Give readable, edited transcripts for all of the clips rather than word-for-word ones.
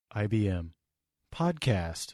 IBM Podcast.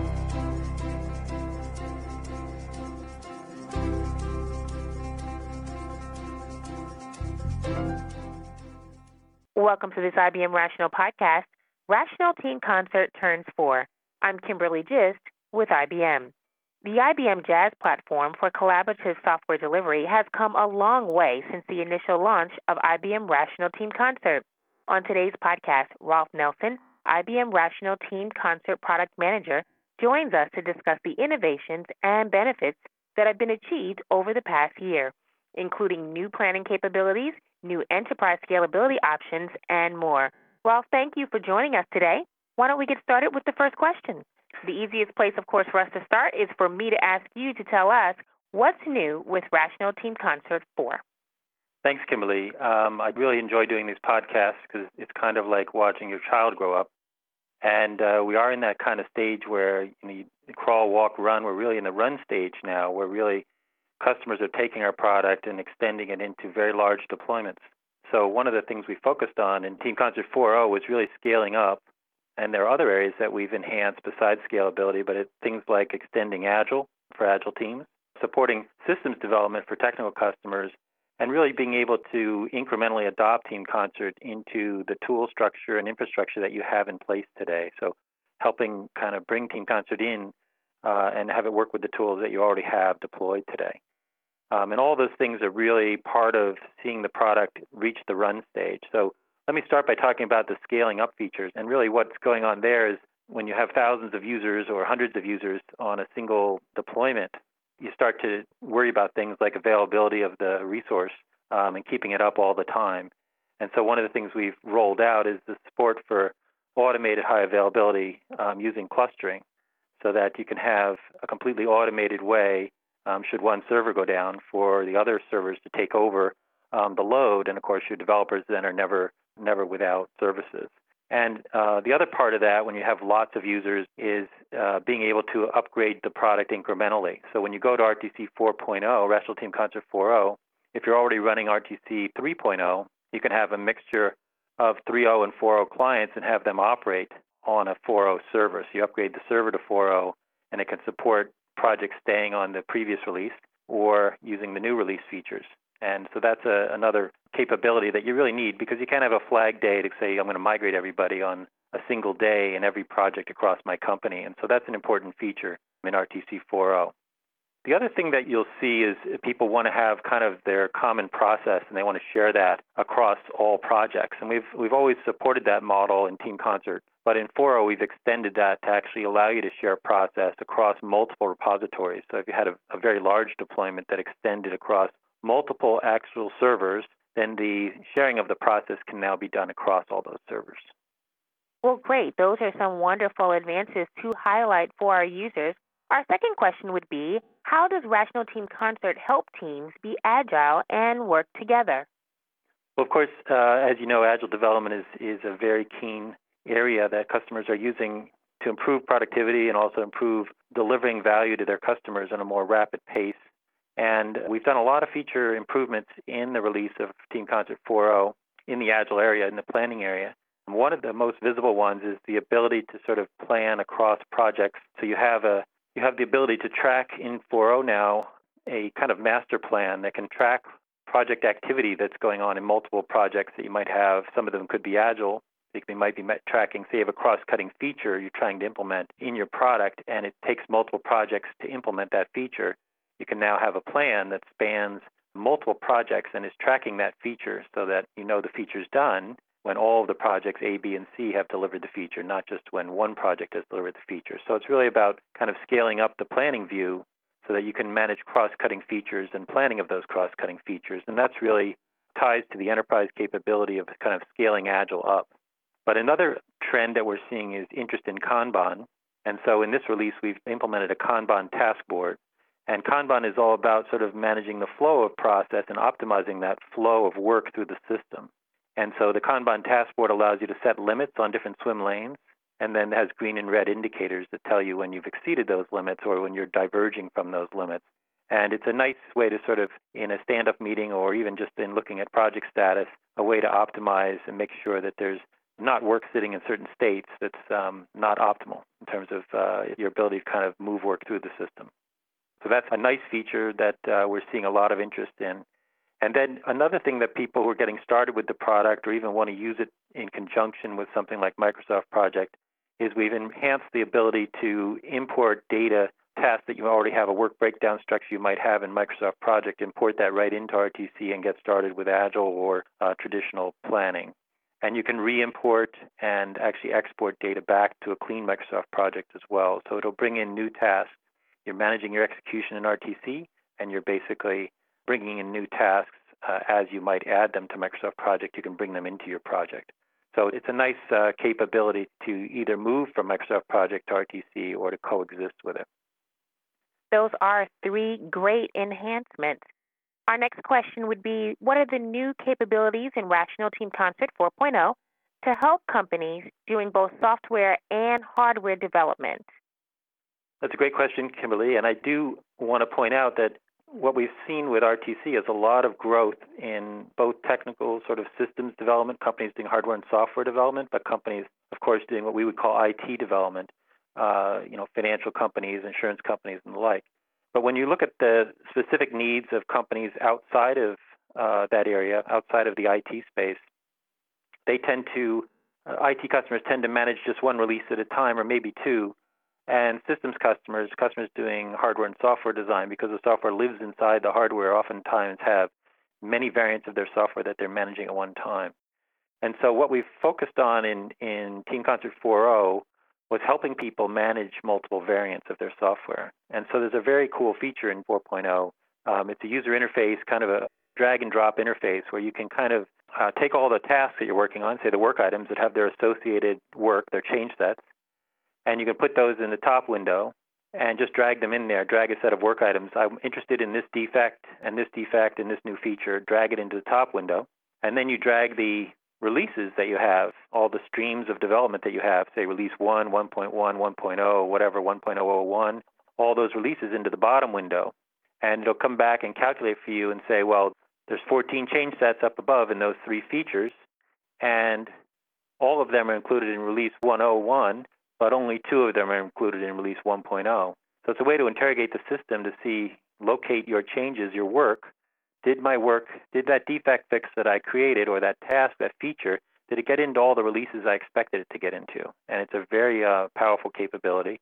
Welcome to this IBM Rational Podcast. Rational Team Concert turns 4. I'm Kimberly Gist with IBM. The IBM Jazz platform for collaborative software delivery has come a long way since the initial launch of IBM Rational Team Concert. On today's podcast, Rolf Nelson, IBM Rational Team Concert Product Manager, joins us to discuss the innovations and benefits that have been achieved over the past year, including new planning capabilities, new enterprise scalability options, and more. Rolf, thank you for joining us today. Why don't we get started with the first question? The easiest place, of course, for us to start is for me to ask you to tell us what's new with Rational Team Concert 4. Thanks, Kimberly. I really enjoy doing these podcasts because it's kind of like watching your child grow up. And we are in that kind of stage where you crawl, walk, run. We're really in the run stage now, where really customers are taking our product and extending it into very large deployments. So one of the things we focused on in Team Concert 4.0 was really scaling up. And there are other areas that we've enhanced besides scalability, but things like extending Agile for Agile teams, supporting systems development for technical customers, and really being able to incrementally adopt Team Concert into the tool structure and infrastructure that you have in place today. So helping kind of bring Team Concert in and have it work with the tools that you already have deployed today. And all those things are really part of seeing the product reach the run stage. So let me start by talking about the scaling up features. And really what's going on there is when you have thousands of users or hundreds of users on a single deployment, you start to worry about things like availability of the resource and keeping it up all the time. And so one of the things we've rolled out is the support for automated high availability using clustering so that you can have a completely automated way, should one server go down, for the other servers to take over the load. And, of course, your developers then are never without services. And the other part of that, when you have lots of users, is being able to upgrade the product incrementally. So when you go to RTC 4.0, Rational Team Concert 4.0, if you're already running RTC 3.0, you can have a mixture of 3.0 and 4.0 clients and have them operate on a 4.0 server. So you upgrade the server to 4.0, and it can support projects staying on the previous release or using the new release features. And so that's another capability that you really need, because you can't have a flag day to say, I'm going to migrate everybody on a single day in every project across my company. And so that's an important feature in RTC 4.0. The other thing that you'll see is people want to have kind of their common process, and they want to share that across all projects. And we've always supported that model in Team Concert. But in 4.0, we've extended that to actually allow you to share process across multiple repositories. So if you had a very large deployment that extended across multiple actual servers, then the sharing of the process can now be done across all those servers. Well, great. Those are some wonderful advances to highlight for our users. Our second question would be, how does Rational Team Concert help teams be agile and work together? Well, of course, as you know, agile development is a very keen area that customers are using to improve productivity and also improve delivering value to their customers at a more rapid pace. And we've done a lot of feature improvements in the release of Team Concert 4.0 in the Agile area, in the planning area. And one of the most visible ones is the ability to sort of plan across projects. So you have the ability to track in 4.0 now a kind of master plan that can track project activity that's going on in multiple projects that you might have. Some of them could be Agile. You might be tracking, say, you have a cross-cutting feature you're trying to implement in your product, and it takes multiple projects to implement that feature. You can now have a plan that spans multiple projects and is tracking that feature so that you know the feature's done when all of the projects A, B, and C have delivered the feature, not just when one project has delivered the feature. So it's really about kind of scaling up the planning view so that you can manage cross-cutting features and planning of those cross-cutting features. And that's really ties to the enterprise capability of kind of scaling Agile up. But another trend that we're seeing is interest in Kanban. And so in this release, we've implemented a Kanban task board. And Kanban is all about sort of managing the flow of process and optimizing that flow of work through the system. And so the Kanban task board allows you to set limits on different swim lanes, and then has green and red indicators that tell you when you've exceeded those limits or when you're diverging from those limits. And it's a nice way to sort of, in a stand-up meeting or even just in looking at project status, a way to optimize and make sure that there's not work sitting in certain states that's not optimal in terms of your ability to kind of move work through the system. So that's a nice feature that we're seeing a lot of interest in. And then another thing that people who are getting started with the product or even want to use it in conjunction with something like Microsoft Project is we've enhanced the ability to import data tasks that you already have, a work breakdown structure you might have in Microsoft Project, import that right into RTC and get started with Agile or traditional planning. And you can re-import and actually export data back to a clean Microsoft Project as well. So it'll bring in new tasks. You're managing your execution in RTC, and you're basically bringing in new tasks as you might add them to Microsoft Project. You can bring them into your project. So it's a nice capability to either move from Microsoft Project to RTC or to coexist with it. Those are 3 great enhancements. Our next question would be, what are the new capabilities in Rational Team Concert 4.0 to help companies doing both software and hardware development? That's a great question, Kimberly, and I do want to point out that what we've seen with RTC is a lot of growth in both technical sort of systems development, companies doing hardware and software development, but companies, of course, doing what we would call IT development, financial companies, insurance companies, and the like. But when you look at the specific needs of companies outside of that area, outside of the IT space, they tend to, IT customers tend to manage just one release at a time or maybe 2. And systems customers doing hardware and software design, because the software lives inside the hardware, oftentimes have many variants of their software that they're managing at one time. And so what we've focused on in Team Concert 4.0 was helping people manage multiple variants of their software. And so there's a very cool feature in 4.0. It's a user interface, kind of a drag and drop interface where you can kind of take all the tasks that you're working on, say the work items that have their associated work, their change sets, and you can put those in the top window and just drag them in there, drag a set of work items. I'm interested in this defect and this defect and this new feature, drag it into the top window, and then you drag the releases that you have, all the streams of development that you have, say release 1, 1.1, 1.0, whatever, 1.001, all those releases into the bottom window. And it'll come back and calculate for you and say, well, there's 14 change sets up above in those 3 features, and all of them are included in release 101, but only 2 of them are included in release 1.0. So it's a way to interrogate the system to see, locate your changes, your work. Did that defect fix that I created or that task, that feature, did it get into all the releases I expected it to get into? And it's a very powerful capability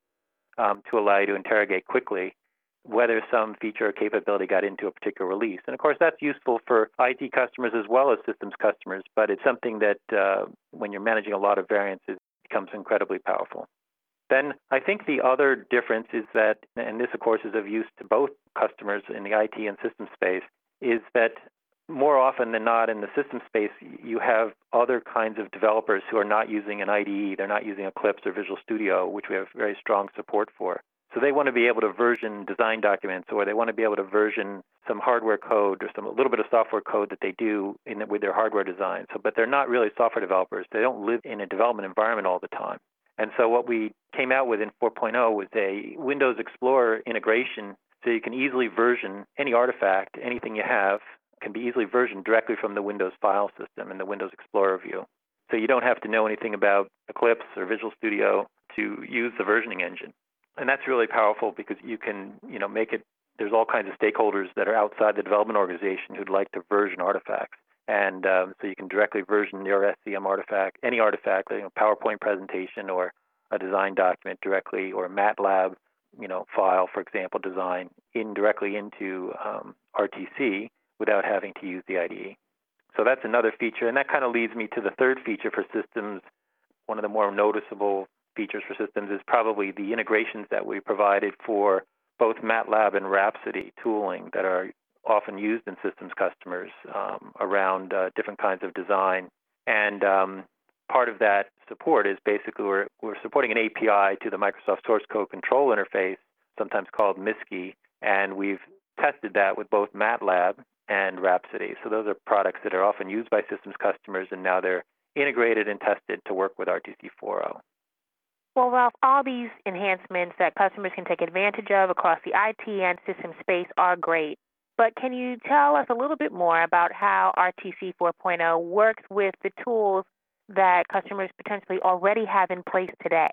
to allow you to interrogate quickly whether some feature or capability got into a particular release. And of course, that's useful for IT customers as well as systems customers, but it's something that when you're managing a lot of variants, it becomes incredibly powerful. Then I think the other difference is that, and this of course is of use to both customers in the IT and systems space, is that more often than not in the system space, you have other kinds of developers who are not using an IDE. They're not using Eclipse or Visual Studio, which we have very strong support for. So they want to be able to version design documents, or they want to be able to version some hardware code or a little bit of software code that they do with their hardware design. But they're not really software developers. They don't live in a development environment all the time. And so what we came out with in 4.0 was a Windows Explorer integration, so you can easily version any artifact, anything you have, can be easily versioned directly from the Windows file system in the Windows Explorer view. So you don't have to know anything about Eclipse or Visual Studio to use the versioning engine. And that's really powerful because you can, make it, there's all kinds of stakeholders that are outside the development organization who'd like to version artifacts. And so you can directly version your SCM artifact, any artifact, like a PowerPoint presentation or a design document directly, or a MATLAB, file, for example, design directly into RTC without having to use the IDE. So that's another feature. And that kind of leads me to the third feature for systems. One of the more noticeable features for systems is probably the integrations that we provided for both MATLAB and Rhapsody tooling that are often used in systems customers around different kinds of design. And part of that support is basically we're supporting an API to the Microsoft Source Code Control Interface, sometimes called MISCI, and we've tested that with both MATLAB and Rhapsody. So those are products that are often used by systems customers, and now they're integrated and tested to work with RTC 4.0. Well, Ralph, all these enhancements that customers can take advantage of across the IT and system space are great. But can you tell us a little bit more about how RTC 4.0 works with the tools that customers potentially already have in place today?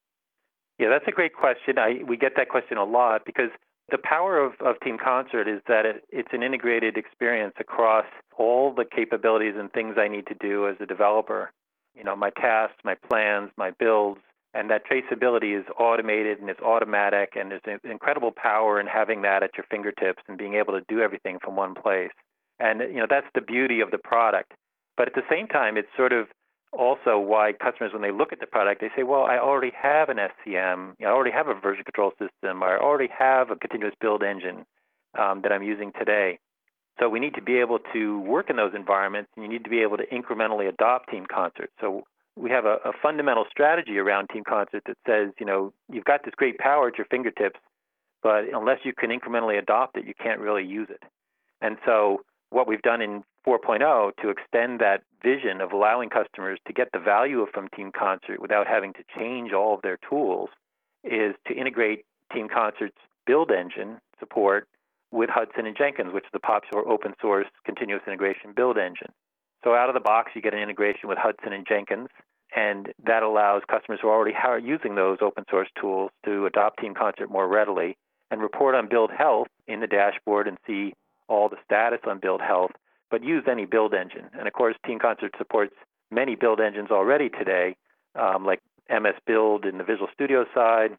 Yeah, that's a great question. We get that question a lot because the power of Team Concert is that it's an integrated experience across all the capabilities and things I need to do as a developer. My tasks, my plans, my builds, and that traceability is automated and it's automatic, and there's an incredible power in having that at your fingertips and being able to do everything from one place. And, that's the beauty of the product. But at the same time, it's sort of also why customers, when they look at the product, they say, well, I already have an SCM, I already have a version control system, or I already have a continuous build engine that I'm using today. So we need to be able to work in those environments, and you need to be able to incrementally adopt Team Concert. So we have a fundamental strategy around Team Concert that says, you've got this great power at your fingertips, but unless you can incrementally adopt it, you can't really use it. And so what we've done in 4.0 to extend that vision of allowing customers to get the value from Team Concert without having to change all of their tools is to integrate Team Concert's build engine support with Hudson and Jenkins, which is the popular open source continuous integration build engine. So out of the box, you get an integration with Hudson and Jenkins, and that allows customers who already are using those open source tools to adopt Team Concert more readily and report on build health in the dashboard and see all the status on build health, but use any build engine. And of course, Team Concert supports many build engines already today, like MS Build in the Visual Studio side,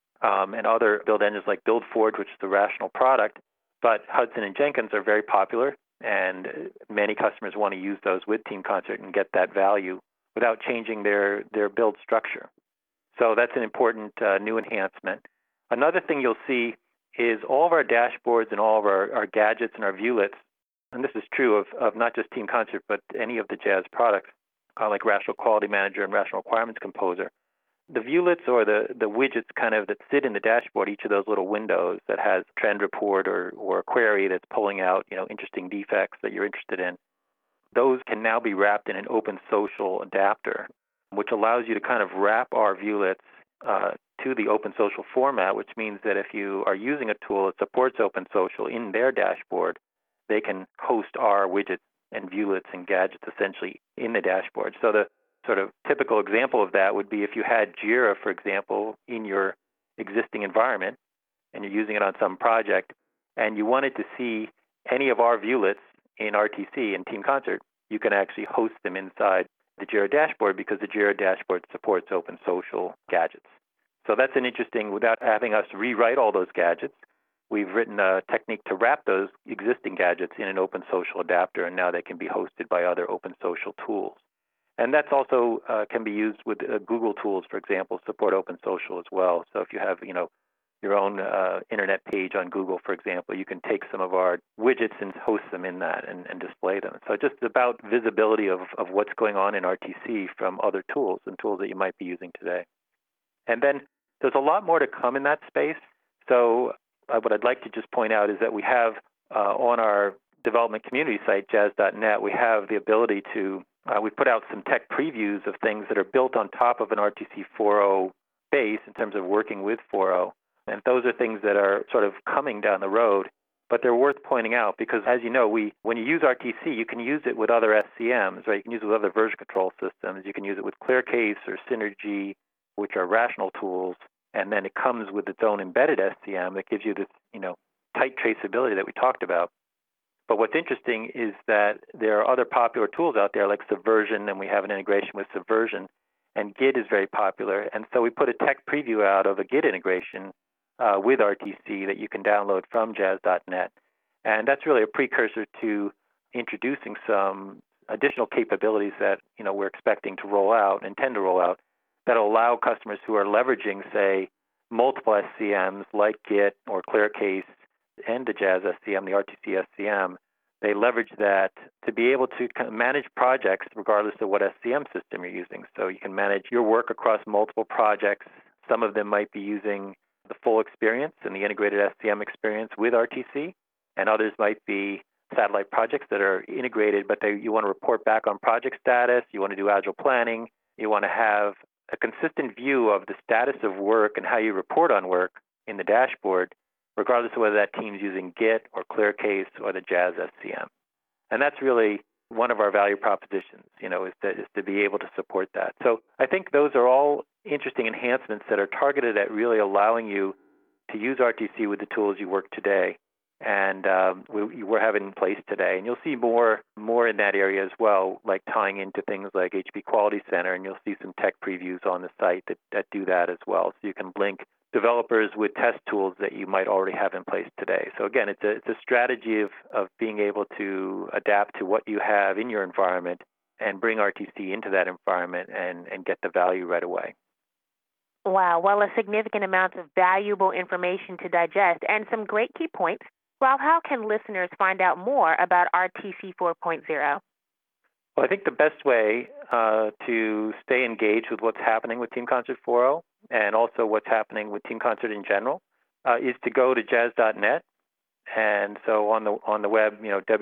and other build engines like BuildForge, which is the Rational product. But Hudson and Jenkins are very popular, and many customers want to use those with Team Concert and get that value without changing their build structure. So that's an important new enhancement. Another thing you'll see is all of our dashboards and all of our gadgets and our viewlets, and this is true of not just Team Concert, but any of the Jazz products, like Rational Quality Manager and Rational Requirements Composer. The viewlets or the widgets kind of that sit in the dashboard, each of those little windows that has a trend report or a query that's pulling out, interesting defects that you're interested in, those can now be wrapped in an open social adapter, which allows you to kind of wrap our viewlets to the open social format, which means that if you are using a tool that supports open social in their dashboard, they can host our widgets and viewlets and gadgets essentially in the dashboard. So the sort of typical example of that would be if you had Jira, for example, in your existing environment and you're using it on some project and you wanted to see any of our viewlets in RTC and Team Concert, you can actually host them inside the Jira dashboard because the Jira dashboard supports open social gadgets. So that's an interesting, without having us rewrite all those gadgets, we've written a technique to wrap those existing gadgets in an open social adapter, and now they can be hosted by other open social tools. And that's also can be used with Google tools, for example, support open social as well. So if you have, your own internet page on Google, for example, you can take some of our widgets and host them in that and display them. So just about visibility of what's going on in RTC from other tools and tools that you might be using today. And then there's a lot more to come in that space. So what I'd like to just point out is that we have on our development community site, jazz.net, we have the ability to we put out some tech previews of things that are built on top of an RTC 4.0 base in terms of working with 4.0. And those are things that are sort of coming down the road, but they're worth pointing out because, as you know, when you use RTC, you can use it with other SCMs, right? You can use it with other version control systems. You can use it with ClearCase or Synergy, which are Rational tools, and then it comes with its own embedded SCM that gives you this, tight traceability that we talked about. But what's interesting is that there are other popular tools out there like Subversion, and we have an integration with Subversion, and Git is very popular. And so we put a tech preview out of a Git integration with RTC that you can download from jazz.net. And that's really a precursor to introducing some additional capabilities that, we're expecting to roll out, intend to roll out, that will allow customers who are leveraging, say, multiple SCMs like Git or ClearCase and the Jazz SCM, the RTC SCM, they leverage that to be able to manage projects regardless of what SCM system you're using. So you can manage your work across multiple projects. Some of them might be using the full experience and the integrated SCM experience with RTC, and others might be satellite projects that are integrated, but you want to report back on project status, you want to do agile planning, you want to have a consistent view of the status of work and how you report on work in the dashboard, regardless of whether that team's using Git or ClearCase or the Jazz SCM. And that's really one of our value propositions, is to be able to support that. So I think those are all interesting enhancements that are targeted at really allowing you to use RTC with the tools you work today and we're having in place today. And you'll see more in that area as well, like tying into things like HP Quality Center, and you'll see some tech previews on the site that do that as well. So you can link developers with test tools that you might already have in place today. So again, it's a strategy of being able to adapt to what you have in your environment and bring RTC into that environment and get the value right away. Wow. Well, a significant amount of valuable information to digest and some great key points. Ralph, how can listeners find out more about RTC 4.0? Well, I think the best way to stay engaged with what's happening with Team Concert 4.0 and also what's happening with Team Concert in general is to go to jazz.net. And so on the web,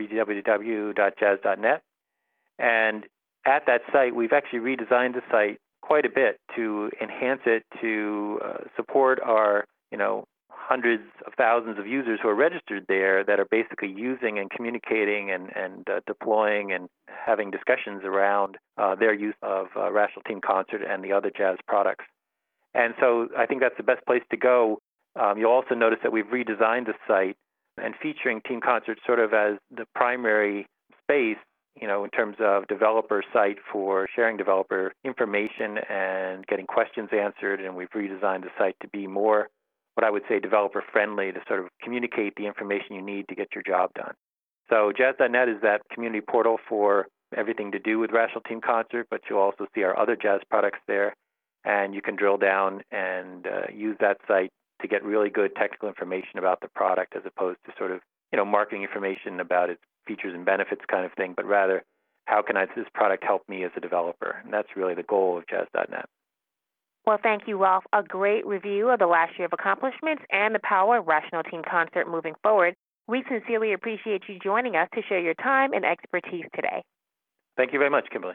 www.jazz.net. And at that site, we've actually redesigned the site quite a bit to enhance it to support our, hundreds of thousands of users who are registered there that are basically using and communicating and deploying and having discussions around their use of Rational Team Concert and the other Jazz products. And so I think that's the best place to go. You'll also notice that we've redesigned the site and featuring Team Concert sort of as the primary space, in terms of developer site for sharing developer information and getting questions answered. And we've redesigned the site to be more what I would say developer friendly, to sort of communicate the information you need to get your job done. So Jazz.net is that community portal for everything to do with Rational Team Concert, but you'll also see our other Jazz products there, and you can drill down and use that site to get really good technical information about the product as opposed to sort of, marketing information about its features and benefits kind of thing, but rather how can this product help me as a developer? And that's really the goal of Jazz.net. Well, thank you, Ralph. A great review of the last year of accomplishments and the power of Rational Team Concert moving forward. We sincerely appreciate you joining us to share your time and expertise today. Thank you very much, Kimberly.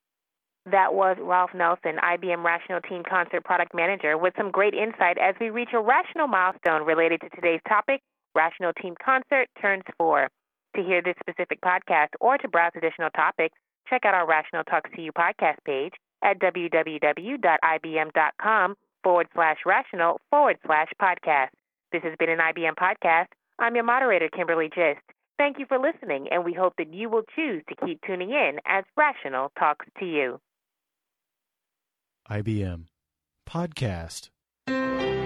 That was Ralph Nelson, IBM Rational Team Concert Product Manager, with some great insight as we reach a Rational milestone related to today's topic, Rational Team Concert turns 4. To hear this specific podcast or to browse additional topics, check out our Rational Talks to You podcast page at www.ibm.com/rational/podcast. This has been an IBM podcast. I'm your moderator, Kimberly Gist. Thank you for listening, and we hope that you will choose to keep tuning in as Rational talks to you. IBM Podcast.